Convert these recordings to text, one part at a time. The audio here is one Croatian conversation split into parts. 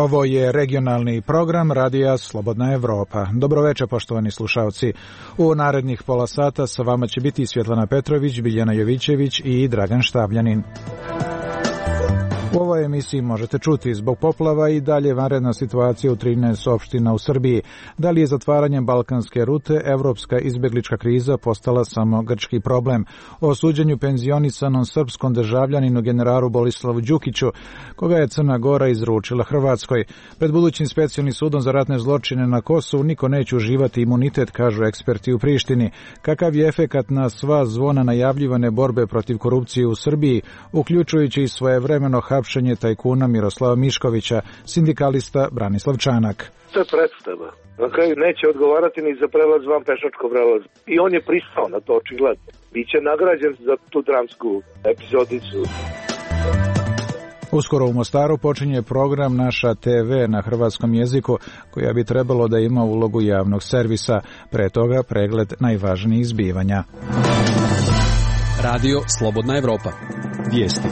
Ovo je regionalni program Radija Slobodna Evropa. Dobroveče, poštovani slušalci. U narednih pola sata sa vama će biti Svjetlana Petrović, Biljana Jovićević i Dragan Štabljanin. U ovoj emisiji možete čuti zbog poplava i dalje vanredna situacija u 13 opština u Srbiji. Da li je zatvaranjem balkanske rute evropska izbeglička kriza postala samo grčki problem? O suđenju penzionisanom srpskom državljaninu generalu Borislavu Đukiću, koga je Crna Gora izručila Hrvatskoj. Pred budućim specijalnim sudom za ratne zločine na Kosovu niko neće uživati imunitet, kažu eksperti u Prištini. Kakav je efekat na sva zvona najavljivane borbe protiv korupcije u Srbiji, uključujući i svojevremeno hapšenje tajkuna Miroslava Miškovića, sindikalista Branislav Čanak. To je predstava. Na kraju neće odgovarati ni za prelaz van pešačkog prelaza. I on je pristao na to, očigledno. Biće nagrađen za tu dramsku epizodicu. Uskoro u Mostaru počinje program Naša TV na hrvatskom jeziku, koja bi trebalo da ima ulogu javnog servisa. Pre toga pregled najvažnijih zbivanja. Radio Slobodna Evropa. Vijesti.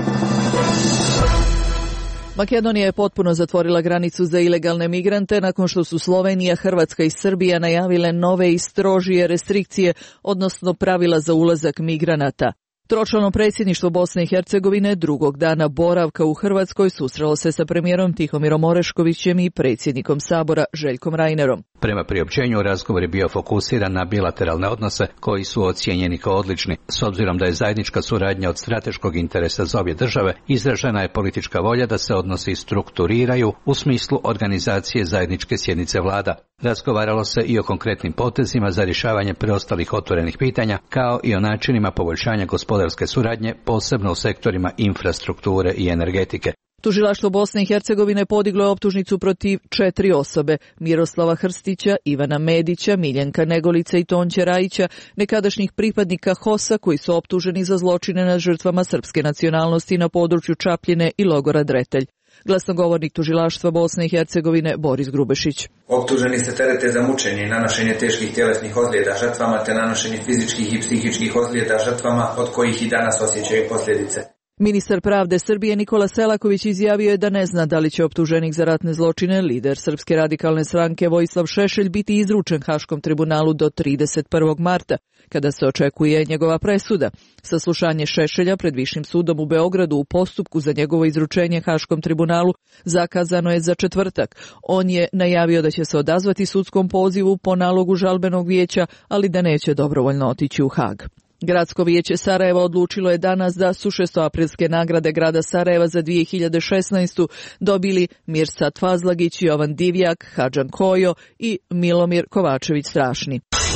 Makedonija je potpuno zatvorila granicu za ilegalne migrante nakon što su Slovenija, Hrvatska i Srbija najavile nove i strožije restrikcije, odnosno pravila za ulazak migranata. Tročlano predsjedništvo Bosne i Hercegovine drugog dana boravka u Hrvatskoj susrelo se sa premijerom Tihomirom Oreškovićem i predsjednikom Sabora Željkom Reinerom. Prema priopćenju, razgovor je bio fokusiran na bilateralne odnose koji su ocijenjeni kao odlični. S obzirom da je zajednička suradnja od strateškog interesa za obje države, izražena je politička volja da se odnosi strukturiraju u smislu organizacije zajedničke sjednice vlada. Razgovaralo se i o konkretnim potezima za rješavanje preostalih otvorenih pitanja, kao i o načinima poboljšanja gospodarske suradnje, posebno u sektorima infrastrukture i energetike. Tužilaštvo Bosne i Hercegovine podiglo je optužnicu protiv 4 osobe: Miroslava Hrstića, Ivana Medića, Miljenka Negolica i Tonče Rajića, nekadašnjih pripadnika HOS-a koji su optuženi za zločine nad žrtvama srpske nacionalnosti na području Čapljine i logora Dretelj. Glasnogovornik tužilaštva Bosne i Hercegovine Boris Grubešić. Optuženi se terete za mučenje i nanošenje teških tjelesnih ozljeda žrtvama te nanošenje fizičkih i psihičkih ozljeda žrtvama od kojih i danas osjećaju posljedice. Ministar pravde Srbije Nikola Selaković izjavio je da ne zna da li će optuženik za ratne zločine, lider Srpske radikalne stranke Vojislav Šešelj, biti izručen Haškom tribunalu do 31. marta, kada se očekuje njegova presuda. Saslušanje Šešelja pred Višim sudom u Beogradu u postupku za njegovo izručenje Haškom tribunalu zakazano je za četvrtak. On je najavio da će se odazvati sudskom pozivu po nalogu žalbenog vijeća, ali da neće dobrovoljno otići u Hag. Gradsko vijeće Sarajeva odlučilo je danas da su šestoaprilske nagrade grada Sarajeva za 2016. dobili Mirsad Fazlagić, Jovan Divjak, Hadžan Kojo i Milomir Kovačević Strašni.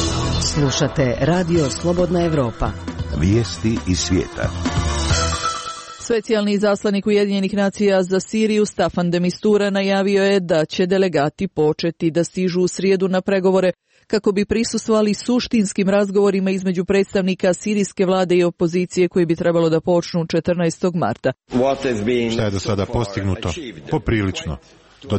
Slušate Radio Slobodna Evropa. Vijesti iz svijeta. Specijalni izaslanik Ujedinjenih nacija za Siriju Staffan de Mistura najavio je da će delegati početi da stižu u srijedu na pregovore kako bi prisustvovali suštinskim razgovorima između predstavnika sirijske vlade i opozicije koji bi trebalo da počnu 14. marta. Šta je do sada postignuto? Poprilično. Do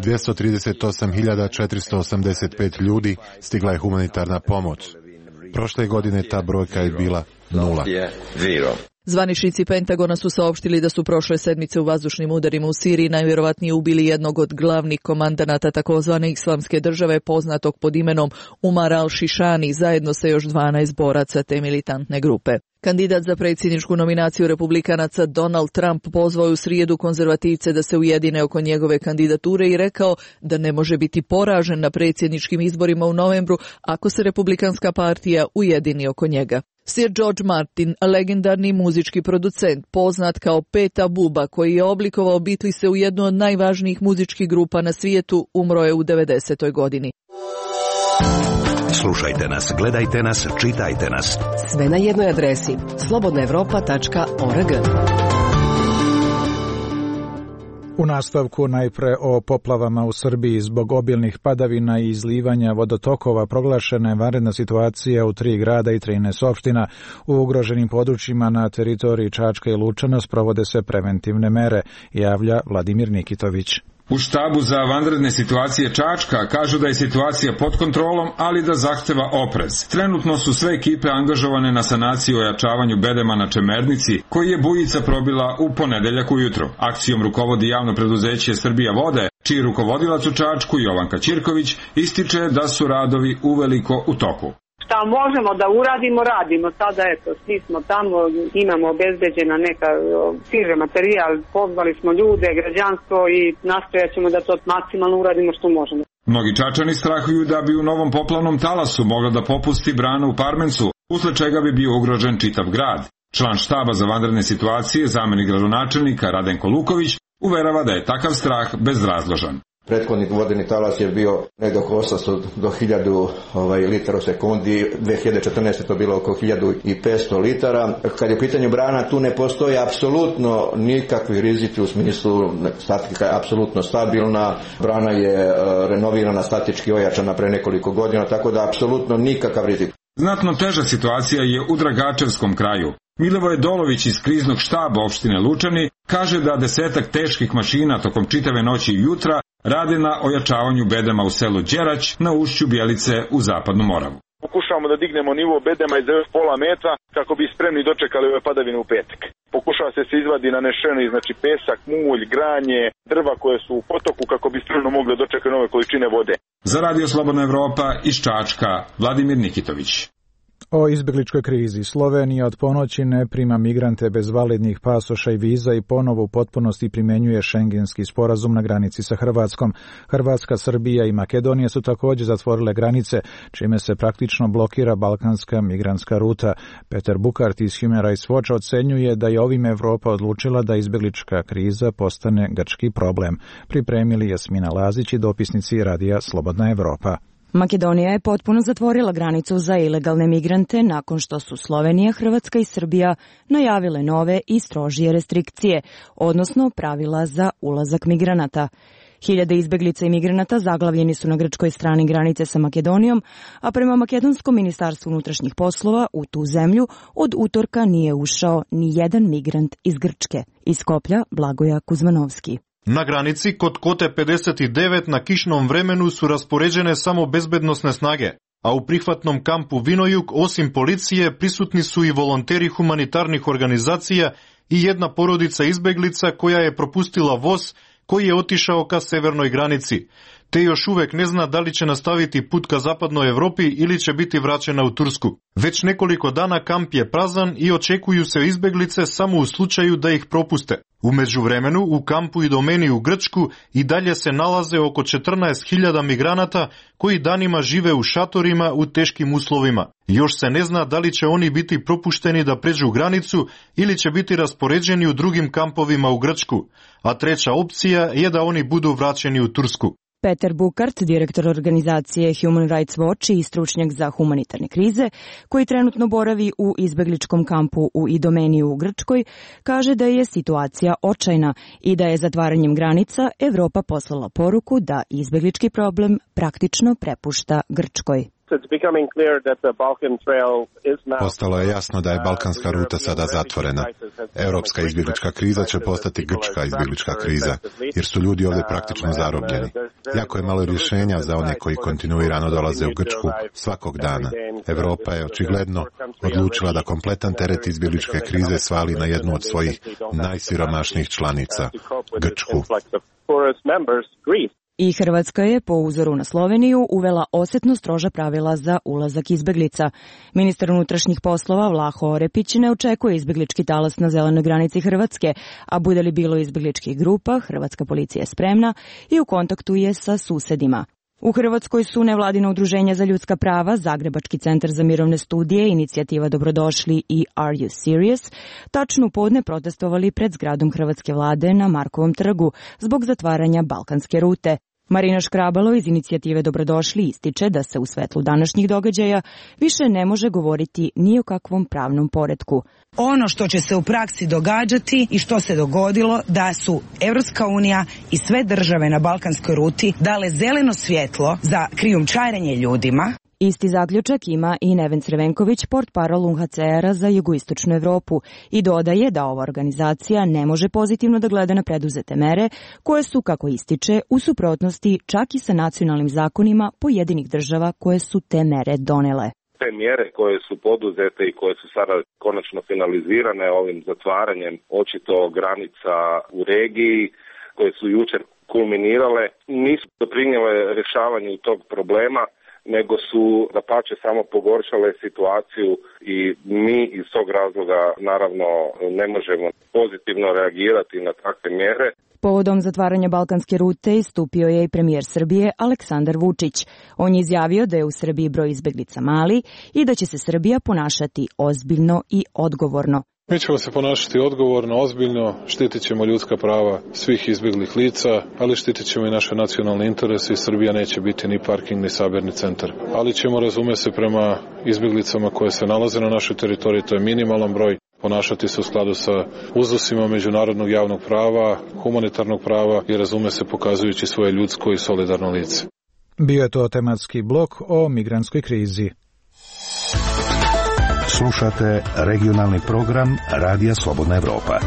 238.485 ljudi stigla je humanitarna pomoć. Prošle godine ta brojka je bila 0. Zvaničnici Pentagona su saopštili da su prošle sedmice u vazdušnim udarima u Siriji najvjerovatnije ubili jednog od glavnih komandanata takozvane islamske države, poznatog pod imenom Umar al-Šišani, zajedno sa još 12 boraca te militantne grupe. Kandidat za predsjedničku nominaciju republikanaca Donald Trump pozvao je u srijedu konzervativce da se ujedine oko njegove kandidature i rekao da ne može biti poražen na predsjedničkim izborima u novembru ako se republikanska partija ujedini oko njega. Sir George Martin, legendarni muzički producent, poznat kao Peta Buba, koji je oblikovao Beatlese u jednu od najvažnijih muzičkih grupa na svijetu, umro je u 90. godini. Slušajte nas, gledajte nas, čitajte nas. Sve na jednoj adresi slobodnaevropa.org. U nastavku najpre o poplavama u Srbiji. Zbog obilnih padavina i izlivanja vodotokova proglašena je vanredna situacija u 3 grada i 13 opština. U ugroženim područjima na teritoriji Čačka i Lučana sprovode se preventivne mere, javlja Vladimir Nikitović. U štabu za vanredne situacije Čačka kažu da je situacija pod kontrolom, ali da zahteva oprez. Trenutno su sve ekipe angažovane na sanaciji i ojačavanju bedema na Čemernici, koji je bujica probila u ponedeljak ujutro. Akcijom rukovodi javno preduzeće Srbija vode, čiji rukovodilac u Čačku, Jovanka Ćirković, ističe da su radovi uveliko u toku. Šta možemo da uradimo, radimo. Sada eto, svi smo tamo, imamo obezbeđena neka stiže materijal, pozvali smo ljude, građanstvo i nastojat ćemo da to maksimalno uradimo što možemo. Mnogi Čačani strahuju da bi u novom poplavnom talasu mogla da popusti brana u Parmencu, usled čega bi bio ugrožen čitav grad. Član štaba za vanredne situacije, zamenik gradonačelnika Radenko Luković, uverava da je takav strah bezrazložan. Prethodni vodeni talas je bio negdje oko 800 do 1000 litara u sekundi, 2014. to bilo oko 1500 litara. Kad je u pitanju brana, tu ne postoji apsolutno nikakvi rizici u smislu, statika je apsolutno stabilna, brana je renovirana, statički ojačana pre nekoliko godina, tako da apsolutno nikakav rizik. Znatno teža situacija je u Dragačevskom kraju. Milivoje Dolović iz kriznog štaba opštine Lučani kaže da 10 teških mašina tokom čitave noći i jutra rade na ojačavanju bedema u selu Đerać na ušću Bjelice u Zapadnu Moravu. Pokušavamo da dignemo nivo bedema iz pola metra kako bi spremni dočekali ove padavine u petak. Pokušava se izvadi nanešeni, znači pesak, mulj, granje, drva koje su u potoku kako bi spremno mogli dočekati nove količine vode. Za Radio Slobodna Evropa iz Čačka, Vladimir Nikitović. O izbjegličkoj krizi. Slovenija od ponoći ne prima migrante bez validnih pasoša i viza i ponovo u potpunosti primjenjuje šengenski sporazum na granici sa Hrvatskom. Hrvatska, Srbija i Makedonija su također zatvorile granice, čime se praktično blokira balkanska migrantska ruta. Peter Bukart iz Human Rights Watch ocenjuje da je ovim Evropa odlučila da izbjeglička kriza postane grčki problem. Pripremili Jasmina Lazić i dopisnici Radija Slobodna Evropa. Makedonija je potpuno zatvorila granicu za ilegalne migrante nakon što su Slovenija, Hrvatska i Srbija najavile nove i strožije restrikcije, odnosno pravila za ulazak migranata. Hiljade izbeglica i migranata zaglavljeni su na grčkoj strani granice sa Makedonijom, a prema Makedonskom ministarstvu unutrašnjih poslova u tu zemlju od utorka nije ušao ni jedan migrant iz Grčke. Iz Skoplja Blagoja Kuzmanovski. Na granici kod Kote 59 na kišnom vremenu su raspoređene samo bezbednosne snage, a u prihvatnom kampu Vinojug osim policije prisutni su i volonteri humanitarnih organizacija i jedna porodica izbeglica koja je propustila voz koji je otišao ka severnoj granici, te još uvek ne zna da li će nastaviti put ka zapadnoj Evropi ili će biti vraćena u Tursku. Već nekoliko dana kamp je prazan i očekuju se izbeglice samo u slučaju da ih propuste. U međuvremenu u kampu i domeni u Grčku i dalje se nalaze oko 14.000 migranata koji danima žive u šatorima u teškim uslovima. Još se ne zna da li će oni biti propušteni da pređu granicu ili će biti raspoređeni u drugim kampovima u Grčku, a treća opcija je da oni budu vraćeni u Tursku. Peter Bukart, direktor organizacije Human Rights Watch i stručnjak za humanitarne krize, koji trenutno boravi u izbegličkom kampu u Idomeniju u Grčkoj, kaže da je situacija očajna i da je zatvaranjem granica Evropa poslala poruku da izbeglički problem praktično prepušta Grčkoj. Postalo je jasno da je balkanska ruta sada zatvorena. Europska izbjeglička kriza će postati grčka izbjeglička kriza, jer su ljudi ovdje praktično zarobljeni. Jako je malo rješenja za one koji kontinuirano dolaze u Grčku svakog dana. Europa je očigledno odlučila da kompletan teret izbjegličke krize svali na jednu od svojih najsiromašnijih članica, Grčku. I Hrvatska je, po uzoru na Sloveniju, uvela osjetno stroža pravila za ulazak izbeglica. Ministar unutrašnjih poslova Vlaho Orepić ne očekuje izbeglički talas na zelenoj granici Hrvatske, a bude li bilo izbegličkih grupa, hrvatska policija je spremna i u kontaktu je sa susedima. U Hrvatskoj su nevladina udruženja za ljudska prava, Zagrebački centar za mirovne studije, inicijativa Dobrodošli i Are You Serious, tačno u podne protestovali pred zgradom hrvatske vlade na Markovom trgu zbog zatvaranja balkanske rute. Marina Škrabalo iz inicijative Dobrodošli ističe da se u svetlu današnjih događaja više ne može govoriti ni o kakvom pravnom poretku. Ono što će se u praksi događati i što se dogodilo da su Evropska unija i sve države na balkanskoj ruti dale zeleno svjetlo za krijumčarenje ljudima. Isti zaključak ima i Neven Crvenković, portparol UNHCR-a za jugoistočnu Evropu, i dodaje da ova organizacija ne može pozitivno da gleda na preduzete mere, koje su, kako ističe, u suprotnosti čak i sa nacionalnim zakonima pojedinih država koje su te mere donele. Te mjere koje su poduzete i koje su sada konačno finalizirane ovim zatvaranjem očito granica u regiji, koje su jučer kulminirale, nisu doprinijele rješavanju tog problema, nego su dapače samo pogoršale situaciju i mi iz tog razloga naravno ne možemo pozitivno reagirati na takve mjere. Povodom zatvaranja balkanske rute istupio je i premijer Srbije Aleksandar Vučić. On je izjavio da je u Srbiji broj izbeglica mali i da će se Srbija ponašati ozbiljno i odgovorno. Mi ćemo se ponašati odgovorno, ozbiljno, štitit ćemo ljudska prava svih izbjeglih lica, ali štitit ćemo i naše nacionalne interese i Srbija neće biti ni parking ni sabirni centar. Ali ćemo, razume se, prema izbjeglicama koje se nalaze na našoj teritoriji, to je minimalan broj, ponašati se u skladu sa uzusima međunarodnog javnog prava, humanitarnog prava i, razume se, pokazujući svoje ljudsko i solidarno lice. Bio je to tematski blok o migrantskoj krizi. Slušate regionalni program Radija Slobodna Evropa.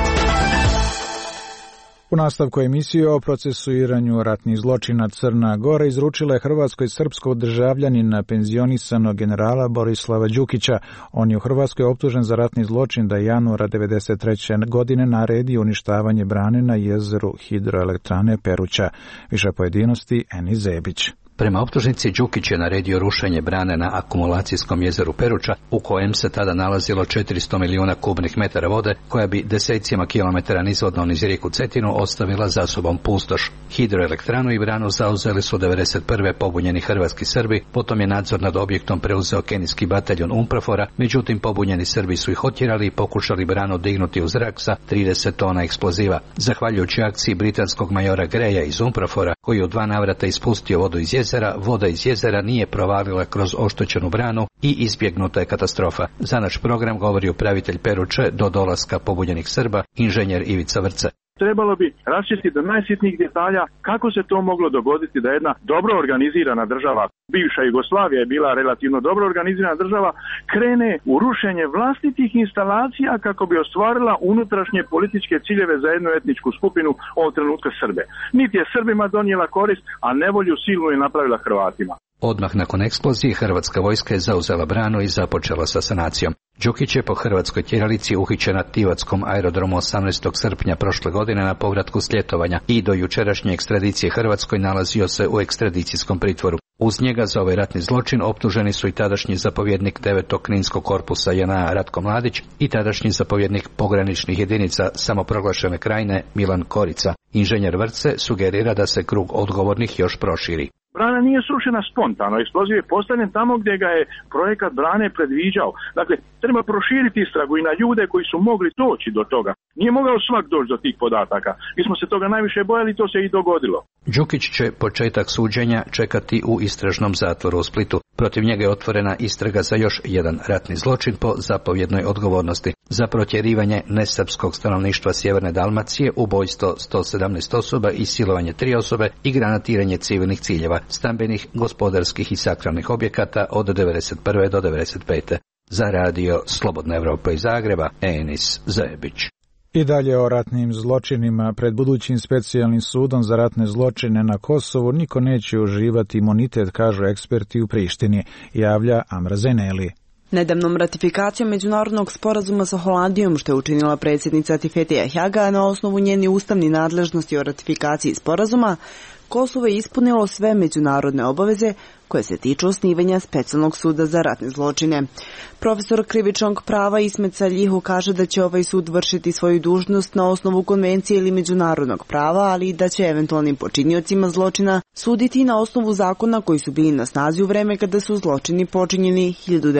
U nastavku emisije o procesuiranju ratnih zločina Crna Gora izručila je Hrvatskoj srpskog državljanina penzionisanog generala Borislava Đukića. On je u Hrvatskoj optužen za ratni zločin da je januara 1993. godine naredio uništavanje brane na jezeru hidroelektrane Peruća. Više pojedinosti Eni Zebić. Prema optužnici Đukić je naredio rušenje brane na akumulacijskom jezeru Peruća, u kojem se tada nalazilo 400 milijuna kubnih metara vode, koja bi desecima kilometara nizvodno niz rijeku Cetinu ostavila za sobom pustoš. Hidroelektranu i branu zauzeli su 1991. pobunjeni hrvatski Srbi, potom je nadzor nad objektom preuzeo kenijski bataljon UNPROFOR-a, međutim pobunjeni Srbi su ih otjerali i pokušali branu dignuti u zrak sa 30 tona eksploziva. Zahvaljujući akciji britanskog majora Greja iz UNPROFOR-a, koji u 2 navrata ispustio vodu iz jezera, voda iz jezera nije provalila kroz oštećenu branu i izbjegnuta je katastrofa. Za naš program govori upravitelj Peruče do dolaska pobunjenih Srba, inženjer Ivica Vrce. Trebalo bi raščistiti do najsitnijih detalja kako se to moglo dogoditi da jedna dobro organizirana država, bivša Jugoslavija je bila relativno dobro organizirana država, krene u rušenje vlastitih instalacija kako bi ostvarila unutrašnje političke ciljeve za jednu etničku skupinu, ovog trenutka Srbe. Niti je Srbima donijela korist, a nevolju silnu je napravila Hrvatima. Odmah nakon eksplozije hrvatska vojska je zauzela branu i započela sa sanacijom. Đukić je po hrvatskoj tjeralici uhićen na Tivatskom aerodromu 18. srpnja prošle godine na povratku s ljetovanja i do jučerašnje ekstradicije Hrvatskoj nalazio se u ekstradicijskom pritvoru. Uz njega za ovaj ratni zločin optuženi su i tadašnji zapovjednik 9. Kninskog korpusa JNA Ratko Mladić i tadašnji zapovjednik pograničnih jedinica samoproglašene Krajine Milan Korica. Inženjer Vrce sugerira da se krug odgovornih još proširi. Brana nije srušena spontano, eksploziv je postavljen tamo gdje ga je projekat brane predviđao. Dakle, treba proširiti istragu i na ljude koji su mogli doći do toga. Nije mogao svak doći do tih podataka. Mi smo se toga najviše bojali, to se i dogodilo. Đukić će početak suđenja čekati u istražnom zatvoru u Splitu. Protiv njega je otvorena istraga za još jedan ratni zločin po zapovjednoj odgovornosti. Za protjerivanje nesrpskog stanovništva Sjeverne Dalmacije, ubojstvo 117 osoba i silovanje 3 osobe i granatiranje civilnih ciljeva, stambenih, gospodarskih i sakralnih objekata od 1991. do 1995. Za radio Slobodna Evropa iz Zagreba, Enis Zebić. I dalje o ratnim zločinima. Pred budućim specijalnim sudom za ratne zločine na Kosovu niko neće uživati imunitet, kažu eksperti u Prištini, javlja Amra Zeneli. Nedavnom ratifikacijom međunarodnog sporazuma sa Holandijom, što je učinila predsjednica Tifetija Hjaga na osnovu njeni ustavni nadležnosti o ratifikaciji sporazuma, Kosovo je ispunilo sve međunarodne obaveze koje se tiču osnivanja specijalnog suda za ratne zločine. Profesor krivičnog prava Ismet Saljihu kaže da će ovaj sud vršiti svoju dužnost na osnovu konvencije ili međunarodnog prava, ali i da će eventualnim počiniocima zločina suditi na osnovu zakona koji su bili na snazi u vreme kada su zločini počinjeni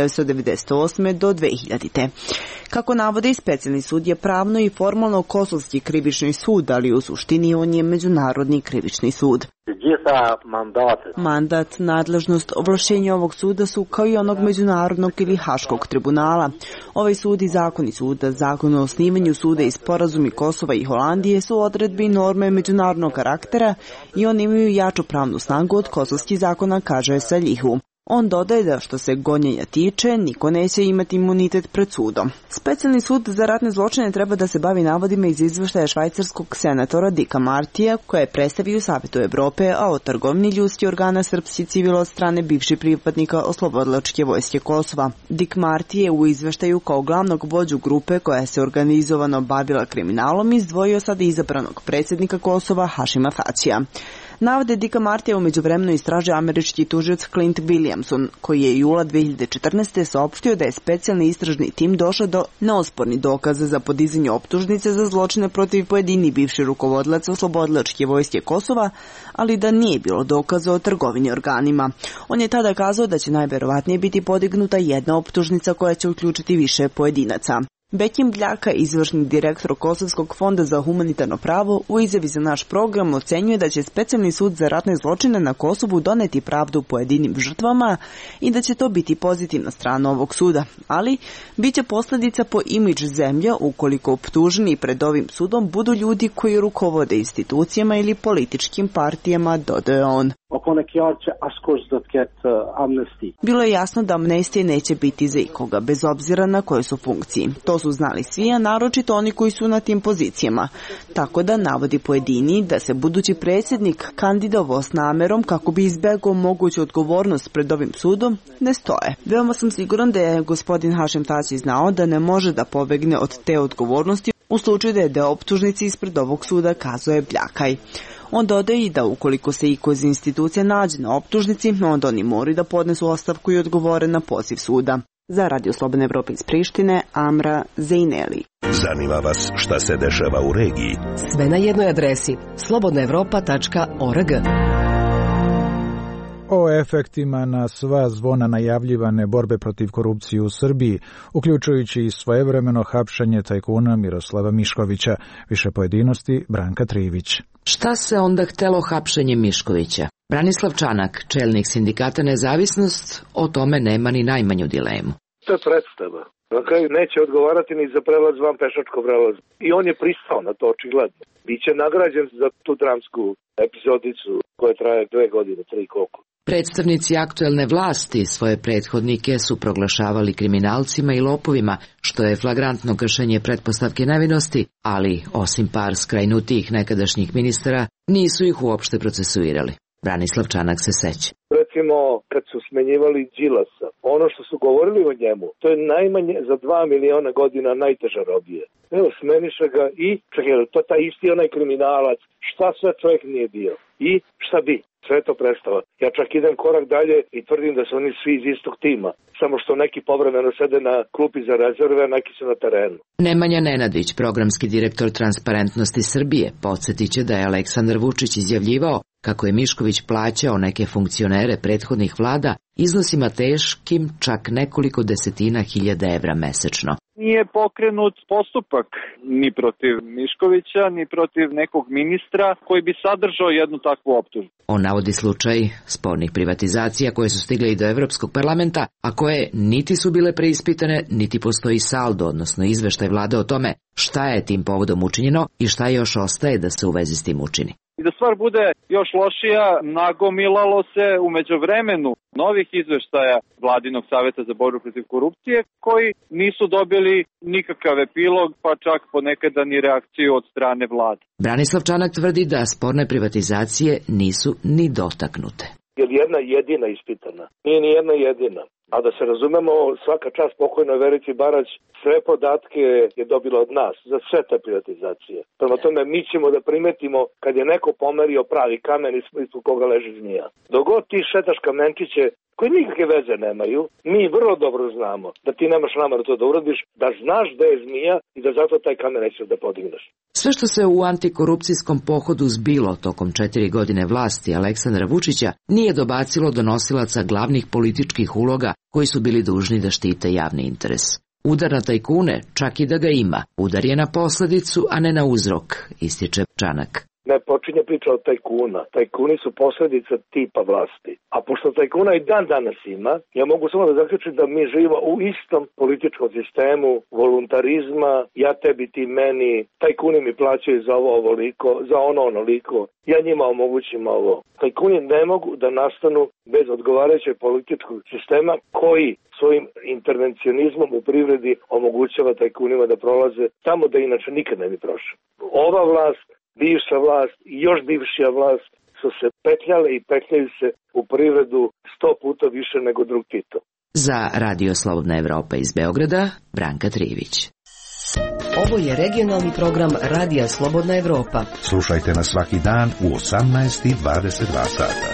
1998. do 2000. Kako navode, specijalni sud je pravno i formalno kosovski krivični sud, ali u suštini on je međunarodni krivični sud. Mandat, nadležnost, ovlašćenja ovog suda su kao i onog međunarodnog ili haškog tribunala. Ovaj sud i zakoni suda, zakon o osnivanju suda i sporazumi Kosova i Holandije su odredbe i norme međunarodnog karaktera i oni imaju jaču pravnu snagu od kosovskih zakona, kaže Saljihu. On dodaje da što se gonjenja tiče, niko neće imati imunitet pred sudom. Specijalni sud za ratne zločine treba da se bavi navodima iz izveštaja švajcarskog senatora Dicka Martija, koja je predstavio Savetu Evrope, a o trgovini ljudskih organa srpskih civila od strane bivših pripadnika Oslobodilačke vojske Kosova. Dick Marty je u izveštaju kao glavnog vođu grupe koja se organizovano bavila kriminalom izdvojio sada izabranog predsjednika Kosova Hašima Tačija. Navode Dicka Martija u međuvremenu istražuje američki tužilac Clint Williamson, koji je jula 2014. saopštio da je specijalni istražni tim došao do neospornih dokaza za podizanje optužnice za zločine protiv pojedinih bivših rukovodilaca Oslobodilačke vojske Kosova, ali da nije bilo dokaza o trgovini organima. On je tada kazao da će najverovatnije biti podignuta jedna optužnica koja će uključiti više pojedinaca. Bekim Bljaka, izvršni direktor Kosovskog fonda za humanitarno pravo, u izjavi za naš program ocenjuje da će specijalni sud za ratne zločine na Kosovu doneti pravdu pojedinim žrtvama i da će to biti pozitivna strana ovog suda, ali bit će posljedica po imidž zemlje ukoliko optuženi pred ovim sudom budu ljudi koji rukovode institucijama ili političkim partijama, dodaje on. Bilo je jasno da amnestije neće biti za ikoga, bez obzira na kojoj su funkciji. To su znali svi, a naročito oni koji su na tim pozicijama. Tako da navodi pojedini da se budući predsjednik kandidovao s namerom kako bi izbegao moguću odgovornost pred ovim sudom, ne stoje. Veoma sam siguran da je gospodin Hašim Tači znao da ne može da pobegne od te odgovornosti u slučaju da je deo optužnici ispred ovog suda, kazuje Bljakaj. On dodaje i da ukoliko se iko iz institucija nađe na optužnici, onda oni moraju da podnesu ostavku i odgovore na poziv suda. Za Radio Slobodne Evrope iz Prištine, Amra Zejneli. Zanima vas šta se dešava u regiji? Sve na jednoj adresi slobodnaevropa.org. O efektima na sva zvona najavljivane borbe protiv korupcije u Srbiji, uključujući i svojevremeno hapšenje tajkuna Miroslava Miškovića. Više pojedinosti, Branka Trivić. Šta se onda htelo hapšenjem Miškovića? Branislav Čanak, čelnik sindikata Nezavisnost, o tome nema ni najmanju dilemu. To je predstava. Na kraju neće odgovarati ni za prelaz van pešačkog prelaza. I on je pristao na to očigledno. Biće nagrađen za tu dramsku epizodicu koja traje 2 godine, 3 koliko. Predstavnici aktuelne vlasti svoje prethodnike su proglašavali kriminalcima i lopovima, što je flagrantno kršenje pretpostavke nevinosti, ali, osim par skrajnutijih nekadašnjih ministara, nisu ih uopšte procesuirali. Branislav Čanak se seća. Recimo, kad su smenjivali Đilasa, ono što su govorili o njemu, to je najmanje za 2 miliona godina najteža robija. Evo, smeniše ga i, čekaj, to taj isti onaj kriminalac, šta sve čovjek nije bio i šta bi. Sve je to prestalo. Ja čak idem korak dalje i tvrdim da su oni svi iz istog tima. Samo što neki povremeno sede na klupi za rezerve, a neki su na terenu. Nemanja Nenadić, programski direktor Transparentnosti Srbije, podsjetit će da je Aleksandar Vučić izjavljivao kako je Mišković plaćao neke funkcionere prethodnih vlada iznosima teškim čak nekoliko desetina hiljada evra mesečno. Nije pokrenut postupak ni protiv Miškovića, ni protiv nekog ministra koji bi sadržao jednu takvu optužbu. On navodi slučaj spornih privatizacija koje su stigle i do Evropskog parlamenta, a koje niti su bile preispitane, niti postoji saldo, odnosno izveštaj vlade o tome šta je tim povodom učinjeno i šta još ostaje da se u vezi s tim učini. I da stvar bude još lošija, nagomilalo se u međuvremenu novih izveštaja Vladinog saveta za borbu protiv korupcije koji nisu dobili nikakav epilog, pa čak ponekada ni reakciju od strane vlade. Branislav Čanak tvrdi da sporne privatizacije nisu ni dotaknute. Je li jedna jedina ispitana? Nije ni jedna jedina. A da se razumemo, svaka čast pokojnoj Verici Barać sve podatke je dobila od nas za sve te privatizacije. Prema tome mi ćemo da primetimo kad je neko pomerio pravi kamen ispod koga leži zmija. Dok god ti šetaš kamenčiće koji nikakve veze nemaju, mi vrlo dobro znamo da ti nemaš nameru to da uradiš, da znaš da je zmija i da zato taj kamen nećeš da podigneš. Sve što se u antikorupcijskom pohodu zbilo tokom 4 godine vlasti Aleksandra Vučića nije dobacilo do nosilaca glavnih političkih uloga koji su bili dužni da štite javni interes. Udar na tajkune, čak i da ga ima, udar je na posledicu, a ne na uzrok, ističe Čanak. ne počinje priča od tajkuna. Tajkuni su posljedica tipa vlasti. A pošto tajkuna i dan danas ima, ja mogu samo da zaključim da mi živimo u istom političkom sistemu voluntarizma, ja tebi, ti meni, tajkuni mi plaćaju za ovo ovoliko, za ono onoliko, ja njima omogućim ovo. Tajkuni ne mogu da nastanu bez odgovarajućeg političkog sistema koji svojim intervencionizmom u privredi omogućava tajkunima da prolaze tamo da inače nikad ne bi prošao. Ova vlast, bivša vlast i još bivšija vlast su se petljale i petljaju se u privredu 100 puta više nego drug Tito. Za Radio Slobodna Evropa iz Beograda, Branka Trivić. Ovo je regionalni program Radija Slobodna Evropa. Slušajte nas svaki dan u 18:22 sata.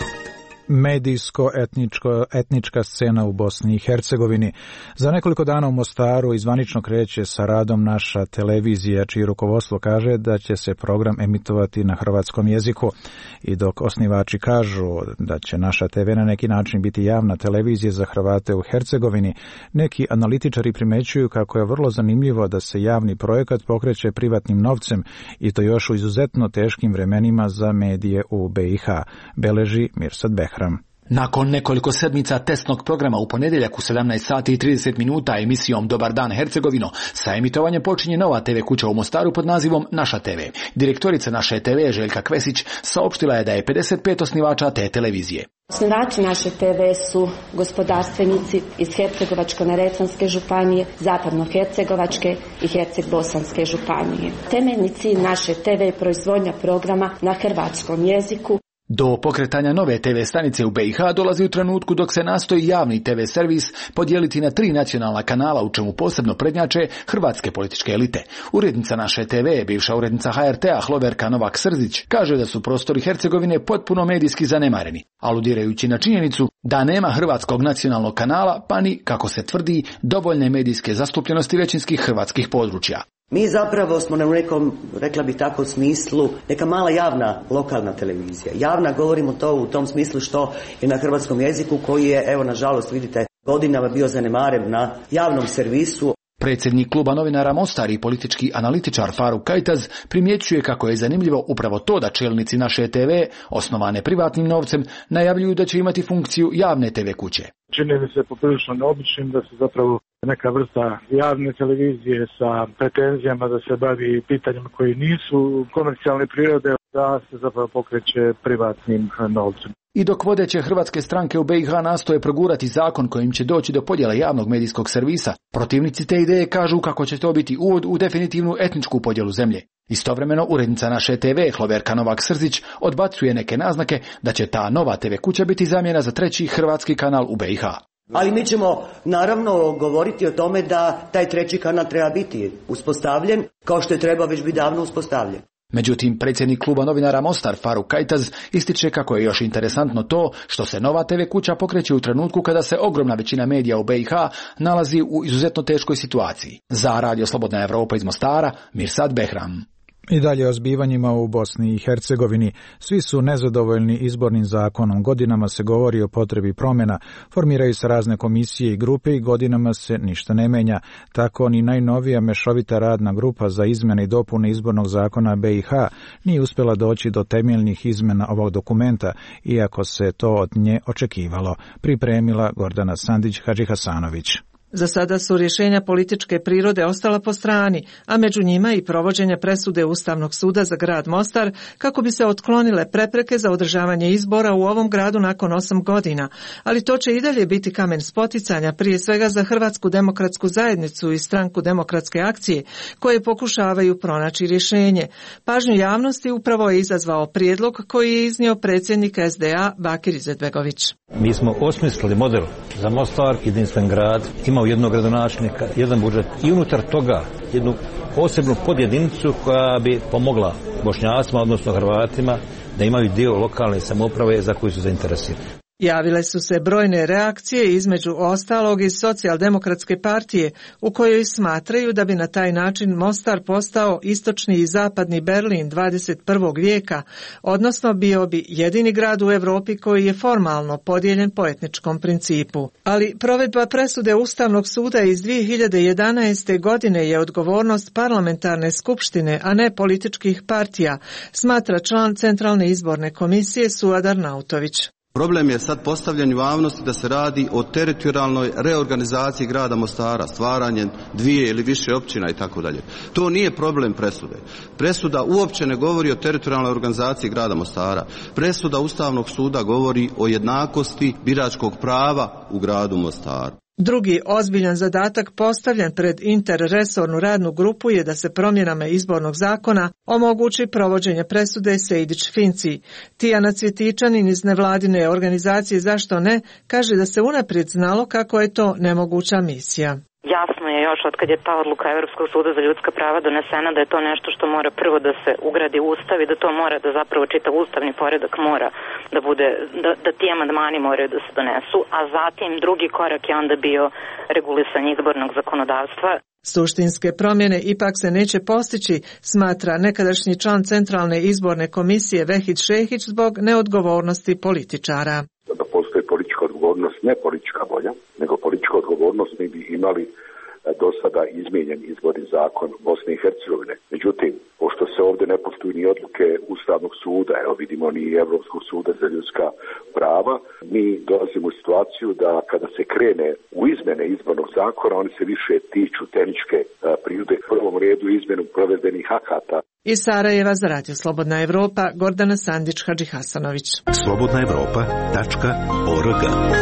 Medijsko-etnička scena u Bosni i Hercegovini. Za nekoliko dana u Mostaru zvanično kreće sa radom naša televizija, čiji rukovodstvo kaže da će se program emitovati na hrvatskom jeziku. I dok osnivači kažu da će naša TV na neki način biti javna televizija za Hrvate u Hercegovini, neki analitičari primećuju kako je vrlo zanimljivo da se javni projekat pokreće privatnim novcem i to još u izuzetno teškim vremenima za medije u BiH, beleži Mirsad Behram. Nakon nekoliko sedmica testnog programa u ponedjeljak u 17 sati i 30 minuta emisijom Dobar dan Hercegovino, sa emitovanjem počinje nova TV kuća u Mostaru pod nazivom Naša TV. Direktorica Naše TV Željka Kvesić saopštila je da je 55 osnivača te televizije. Osnivači Naše TV su gospodarstvenici iz Hercegovačko-neretvanske županije, Zapadno-hercegovačke i Herceg-bosanske županije. Temeljni cilj Naše TV je proizvodnja programa na hrvatskom jeziku. Do pokretanja nove TV stanice u BiH dolazi u trenutku dok se nastoji javni TV servis podijeliti na 3 nacionalna kanala, u čemu posebno prednjače hrvatske političke elite. Urednica Naše TV, bivša urednica HRT-a Hloverka Novak-Srzić, kaže da su prostori Hercegovine potpuno medijski zanemareni, aludirajući na činjenicu da nema hrvatskog nacionalnog kanala, pa ni, kako se tvrdi, dovoljne medijske zastupljenosti većinskih hrvatskih područja. Mi zapravo smo na nekom, rekla bih tako, smislu, neka mala javna lokalna televizija. Javna, govorimo to u tom smislu što je na hrvatskom jeziku koji je, evo nažalost vidite, godinama bio zanemaren na javnom servisu. Predsjednik kluba novinara Mostar i politički analitičar Faruk Kajtaz primjećuje kako je zanimljivo upravo to da čelnici Naše TV, osnovane privatnim novcem, najavljuju da će imati funkciju javne TV kuće. Čini mi se poprilično neobičnim da se zapravo neka vrsta javne televizije sa pretenzijama da se bavi pitanjima koji nisu komercijalne prirode, da se zapravo pokreće privatnim novcem. I dok vodeće hrvatske stranke u BiH nastoje progurati zakon kojim će doći do podjele javnog medijskog servisa, protivnici te ideje kažu kako će to biti uvod u definitivnu etničku podjelu zemlje. Istovremeno urednica Naše TV Hloverka Novak-Srzić odbacuje neke naznake da će ta nova TV kuća biti zamjena za 3. hrvatski kanal u BiH. Ali mi ćemo naravno govoriti o tome da taj 3. kanal treba biti uspostavljen, kao što je trebao već biti davno uspostavljen. Međutim, predsjednik kluba novinara Mostar Faruk Kajtaz ističe kako je još interesantno to što se nova TV kuća pokreće u trenutku kada se ogromna većina medija u BiH nalazi u izuzetno teškoj situaciji. Za Radio Slobodna Evropa iz Mostara, Mirsad Behram. I dalje o zbivanjima u Bosni i Hercegovini. Svi su nezadovoljni izbornim zakonom. Godinama se govori o potrebi promjena, formiraju se razne komisije i grupe i godinama se ništa ne menja. Tako ni najnovija mešovita radna grupa za izmjene i dopune izbornog zakona BiH nije uspjela doći do temeljnih izmjena ovog dokumenta, iako se to od nje očekivalo. Pripremila Gordana Sandić-Hadžihasanović. Za sada su rješenja političke prirode ostala po strani, a među njima i provođenje presude Ustavnog suda za grad Mostar kako bi se otklonile prepreke za održavanje izbora u ovom gradu nakon 8 godina. Ali to će i dalje biti kamen spoticanja, prije svega za Hrvatsku demokratsku zajednicu i Stranku demokratske akcije, koje pokušavaju pronaći rješenje. Pažnju javnosti upravo je izazvao prijedlog koji je iznio predsjednik SDA Bakir Izetbegović. Mi smo osmislili model za Mostar, jedinstven grad, imao jednog gradonačelnika, jedan budžet i unutar toga jednu posebnu podjedinicu koja bi pomogla Bošnjacima, odnosno Hrvatima, da imaju dio lokalne samouprave za koju su zainteresirani. Javile su se brojne reakcije, između ostalog iz Socijaldemokratske partije, u kojoj smatraju da bi na taj način Mostar postao istočni i zapadni Berlin 21. vijeka, odnosno bio bi jedini grad u Europi koji je formalno podijeljen po etničkom principu. Ali provedba presude Ustavnog suda iz 2011. godine je odgovornost parlamentarne skupštine, a ne političkih partija, smatra član Centralne izborne komisije Suadar Nautović. Problem je sad postavljen u javnosti da se radi o teritorijalnoj reorganizaciji grada Mostara, stvaranjem 2 ili više općina i tako dalje. To nije problem presude. Presuda uopće ne govori o teritorijalnoj organizaciji grada Mostara. Presuda Ustavnog suda govori o jednakosti biračkog prava u gradu Mostaru. Drugi ozbiljan zadatak postavljen pred interresornu radnu grupu je da se promjenama izbornog zakona omogući provođenje presude Sejdić-Finci. Tijana Cvjetičanin iz nevladine organizacije Zašto ne kaže da se unaprijed znalo kako je to nemoguća misija. Jasno je još od kad je ta odluka Europskog suda za ljudska prava donesena da je to nešto što mora prvo da se ugradi u Ustav i da to mora da zapravo čitav ustavni poredak mora da bude, da ti amandmani moraju da se donesu, a zatim drugi korak je onda bio regulisanje izbornog zakonodavstva. Suštinske promjene ipak se neće postići, smatra nekadašnji član Centralne izborne komisije Vehid Šehić zbog neodgovornosti političara. Da postoji politička odgovornost, ne politička volja, nego politička odgovornost mi bi imali do sada izmijenjen izborni zakon Bosne i Hercegovine. Međutim, pošto se ovdje ne poštuju ni odluke Ustavnog suda, evo vidimo ni Europskog suda za ljudska prava, mi dolazimo u situaciju da kada se krene u izmjene izbornog zakona, oni se više tiču tehničke prirode, u prvom redu izmjenu provedbenih akata. Iz Sarajeva za Radio Slobodna Evropa, Gordana Sandić-Hadžihasanović. slobodnaevropa.org.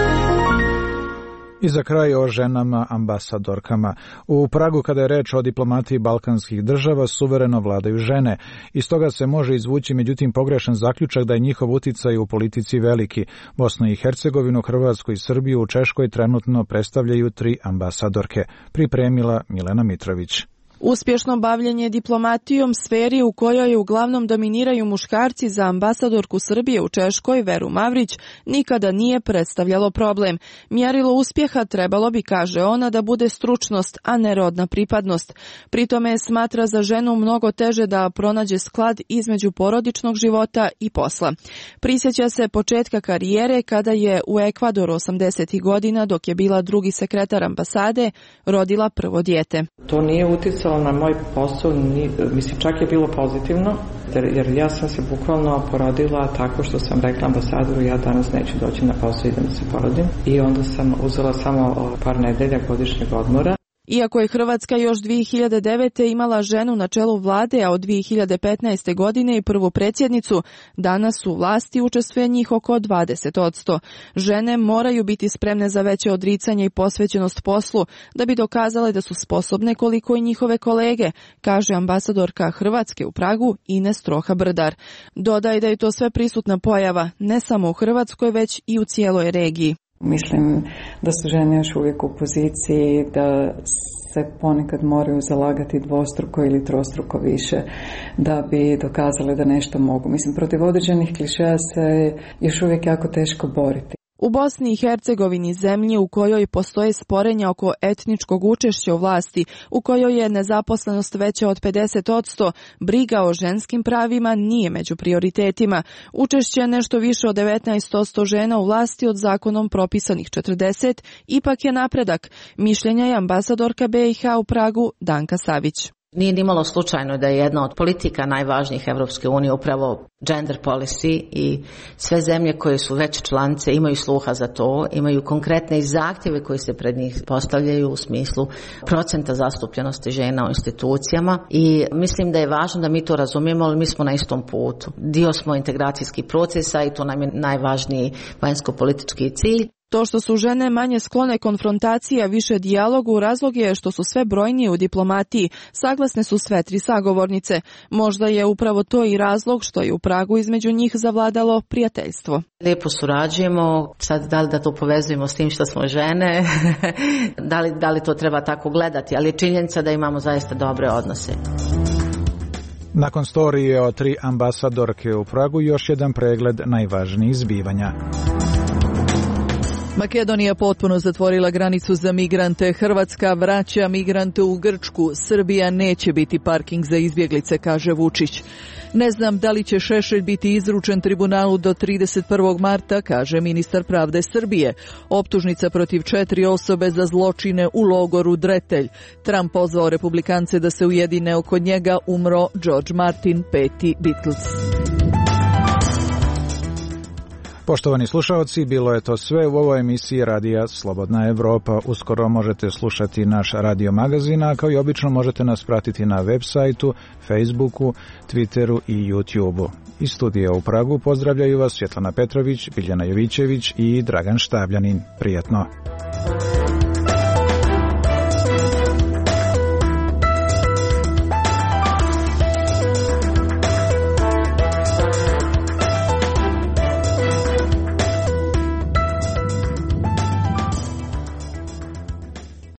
I za kraj o ženama ambasadorkama. U Pragu, kada je reč o diplomatiji balkanskih država, suvereno vladaju žene. Iz toga se može izvući međutim pogrešan zaključak da je njihov uticaj u politici veliki. Bosnu i Hercegovinu, Hrvatsku i Srbiju u Češkoj trenutno predstavljaju 3 ambasadorke. Pripremila Milena Mitrović. Uspješno bavljenje diplomatijom sferi u kojoj uglavnom dominiraju muškarci za ambasadorku Srbije u Češkoj Veru Mavrić nikada nije predstavljalo problem. Mjerilo uspjeha trebalo bi, kaže ona, da bude stručnost, a ne rodna pripadnost. Pri tome smatra za ženu mnogo teže da pronađe sklad između porodičnog života i posla. Prisjeća se početka karijere kada je u Ekvadoru 80. godina, dok je bila drugi sekretar ambasade, rodila prvo dijete. To nije utjecalo na moj posao, mislim čak je bilo pozitivno, jer ja sam se bukvalno porodila tako što sam rekla ambasadoru ja danas neću doći na posao, idem da se porodim, i onda sam uzela samo par nedelja godišnjeg odmora. Iako je Hrvatska još 2009. imala ženu na čelu vlade, a od 2015. godine i prvu predsjednicu, danas u vlasti učestvuje njih oko 20%. Žene moraju biti spremne za veće odricanje i posvećenost poslu, da bi dokazale da su sposobne koliko i njihove kolege, kaže ambasadorka Hrvatske u Pragu Ines Troha-Brdar. Dodaje da je to sve prisutna pojava, ne samo u Hrvatskoj, već i u cijeloj regiji. Mislim da su žene još uvijek u poziciji da se ponekad moraju zalagati dvostruko ili trostruko više da bi dokazale da nešto mogu. Mislim, protiv određenih klišeja se još uvijek jako teško boriti. U Bosni i Hercegovini, zemlji u kojoj postoje sporenja oko etničkog učešća u vlasti, u kojoj je nezaposlenost veća od 50%, briga o ženskim pravima nije među prioritetima. Učešće je nešto više od 19% žena u vlasti od zakonom propisanih 40, ipak je napredak. Mišljenja je ambasadorka BiH u Pragu Danka Savić. Nije nimalo slučajno da je jedna od politika najvažnijih Evropske unije upravo gender policy i sve zemlje koje su već članice imaju sluha za to, imaju konkretne zahtjeve koji se pred njih postavljaju u smislu procenta zastupljenosti žena u institucijama i mislim da je važno da mi to razumijemo, ali mi smo na istom putu. Dio smo integracijskih procesa i to nam je najvažniji vanjsko-politički cilj. To što su žene manje sklone konfrontaciji, a više dijalogu, razlog je što su sve brojnije u diplomatiji, saglasne su sve 3 sagovornice. Možda je upravo to i razlog što je u Pragu između njih zavladalo prijateljstvo. Lijepo surađujemo, sad da li da to povezujemo s tim što smo žene, da li to treba tako gledati, ali je činjenica da imamo zaista dobre odnose. Nakon storije o 3 ambasadorke u Pragu, još jedan pregled najvažnijih zbivanja. Makedonija potpuno zatvorila granicu za migrante. Hrvatska vraća migrante u Grčku. Srbija neće biti parking za izbjeglice, kaže Vučić. Ne znam da li će Šešelj biti izručen tribunalu do 31. marta, kaže ministar pravde Srbije. Optužnica protiv 4 osobe za zločine u logoru Dretelj. Trump pozvao republikance da se ujedine oko njega, umro George Martin, 5. Beatles. Poštovani slušaoci, bilo je to sve u ovoj emisiji Radija Slobodna Evropa. Uskoro možete slušati naš radio magazin, a kao i obično možete nas pratiti na web sajtu, Facebooku, Twitteru i YouTubeu. Iz studija u Pragu pozdravljaju vas Svjetlana Petrović, Biljana Jovićević i Dragan Štabljanin. Prijatno!